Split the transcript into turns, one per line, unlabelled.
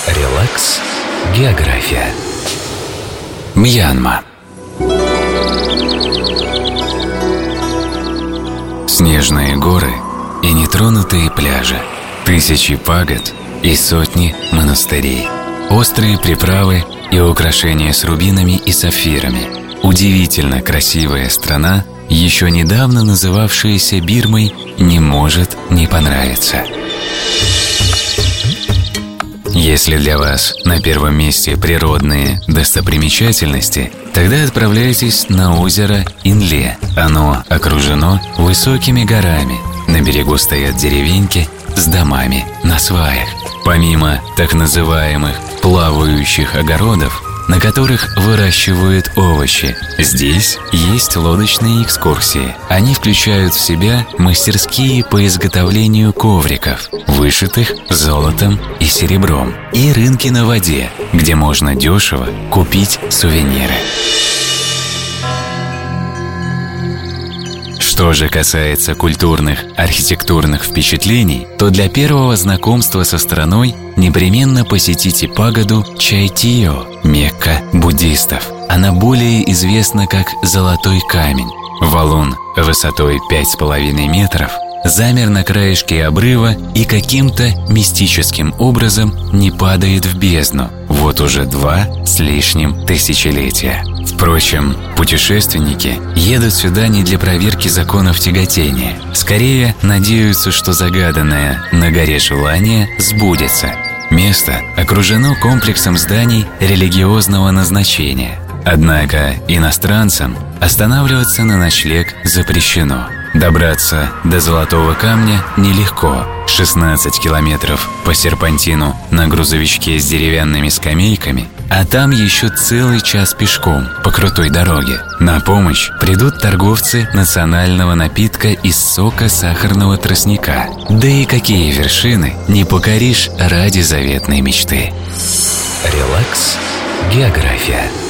Релакс. География. Мьянма. Снежные горы и нетронутые пляжи, тысячи пагод и сотни монастырей, острые приправы и украшения с рубинами и сапфирами. Удивительно красивая страна, еще недавно называвшаяся Бирмой, не может не понравиться. Если для вас на первом месте природные достопримечательности, тогда отправляйтесь на озеро Инле. Оно окружено высокими горами. На берегу стоят деревеньки с домами на сваях. Помимо так называемых плавающих огородов, на которых выращивают овощи, здесь есть лодочные экскурсии. Они включают в себя мастерские по изготовлению ковриков, вышитых золотом и серебром, и рынки на воде, где можно дешево купить сувениры. Что же касается культурных, архитектурных впечатлений, то для первого знакомства со страной непременно посетите пагоду Чайтио, Мекка буддистов. Она более известна как Золотой камень. Валун высотой 5,5 метров замер на краешке обрыва и каким-то мистическим образом не падает в бездну вот уже 2 с лишним тысячелетия. Впрочем, путешественники едут сюда не для проверки законов тяготения. Скорее, надеются, что загаданное на горе желание сбудется. Место окружено комплексом зданий религиозного назначения. Однако иностранцам останавливаться на ночлег запрещено. Добраться до Золотого камня нелегко. 16 километров по серпантину на грузовичке с деревянными скамейками, а там еще целый час пешком по крутой дороге. На помощь придут торговцы национального напитка из сока сахарного тростника. Да и какие вершины не покоришь ради заветной мечты. Релакс. География.